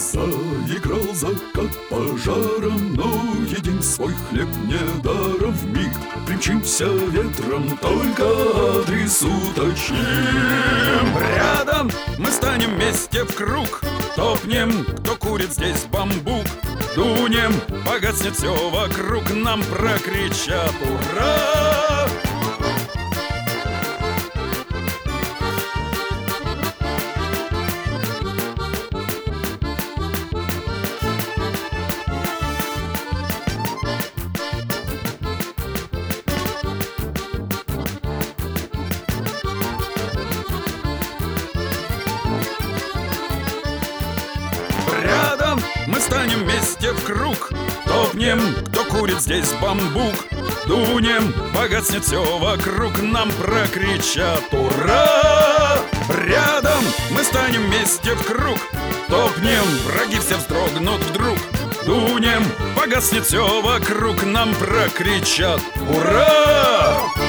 Заиграл закат пожаром, но едим свой хлеб недаром. Вмиг примчимся ветром, только адрес уточним. Рядом мы станем вместе в круг, топнем, кто курит здесь бамбук. Дунем, погаснет все вокруг, нам прокричат ура! Рядом мы станем вместе в круг, топнем, кто курит здесь бамбук. Дунем, погаснет все вокруг, нам прокричат ура! Рядом мы станем вместе в круг, топнем, враги все вздрогнут вдруг. Дунем, погаснет все вокруг, нам прокричат ура!